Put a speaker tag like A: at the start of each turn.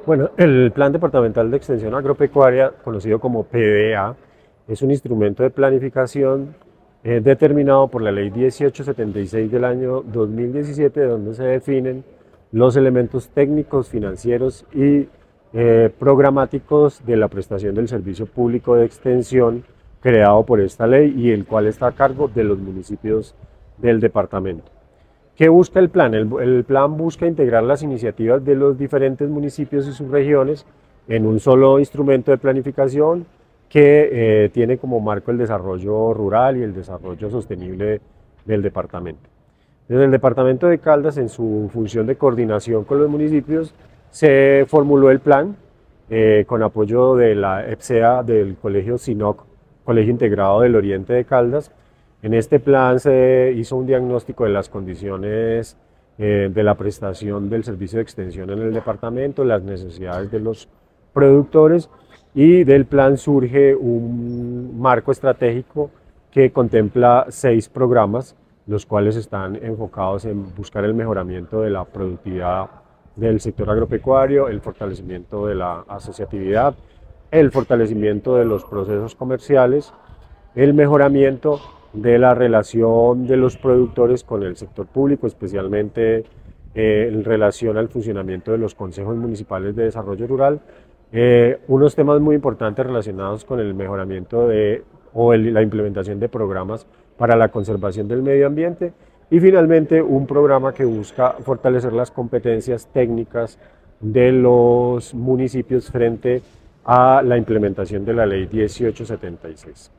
A: Bueno, el Plan Departamental de Extensión Agropecuaria, conocido como PDA, es un instrumento de planificación determinado por la Ley 1876 del año 2017, donde se definen los elementos técnicos, financieros y programáticos de la prestación del servicio público de extensión creado por esta ley y el cual está a cargo de los municipios del departamento. ¿Qué busca el plan? El plan busca integrar las iniciativas de los diferentes municipios y subregiones en un solo instrumento de planificación que tiene como marco el desarrollo rural y el desarrollo sostenible del departamento. Desde el departamento de Caldas, en su función de coordinación con los municipios, se formuló el plan con apoyo de la EPSEA del Colegio SINOC, Colegio Integrado del Oriente de Caldas. En este plan se hizo un diagnóstico de las condiciones de la prestación del servicio de extensión en el departamento, las necesidades de los productores, y del plan surge un marco estratégico que contempla 6 programas, los cuales están enfocados en buscar el mejoramiento de la productividad del sector agropecuario, el fortalecimiento de la asociatividad, el fortalecimiento de los procesos comerciales, el mejoramiento de la relación de los productores con el sector público, especialmente en relación al funcionamiento de los consejos municipales de desarrollo rural, unos temas muy importantes relacionados con el mejoramiento la implementación de programas para la conservación del medio ambiente y finalmente un programa que busca fortalecer las competencias técnicas de los municipios frente a la implementación de la Ley 1876.